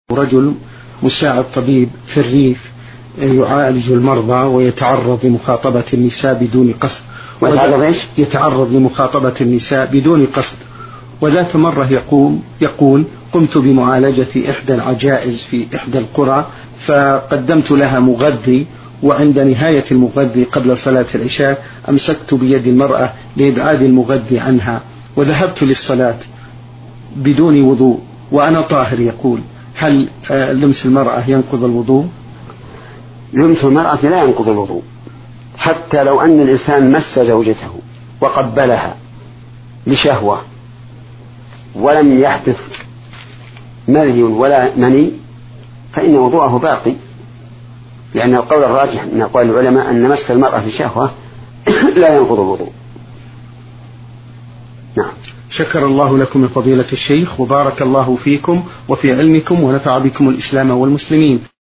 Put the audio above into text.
رجل مساعد طبيب في الريف يعالج المرضى ويتعرض لمخاطبة النساء بدون قصد. يتعرض لمخاطبة النساء بدون قصد. وذات مرة يقول قمت بمعالجة إحدى العجائز في إحدى القرى، فقدمت لها مغذي، وعند نهاية المغذي قبل صلاة العشاء أمسكت بيد المرأة لإبعاد المغذي عنها، وذهبت للصلاة بدون وضوء وأنا طاهر. يقول هل لمس المرأة ينقض الوضوء؟ لمس المرأة لا ينقض الوضوء، حتى لو أن الإنسان مس زوجته وقبلها لشهوة ولم يحدث مذي ولا مني فإن وضوءه باقي، لأن القول الراجح من أقوال العلماء أن مس المرأة لشهوة لا ينقض الوضوء. نعم. شكر الله لكم يا فضيلة الشيخ، وبارك الله فيكم وفي علمكم، ونفع بكم الإسلام والمسلمين.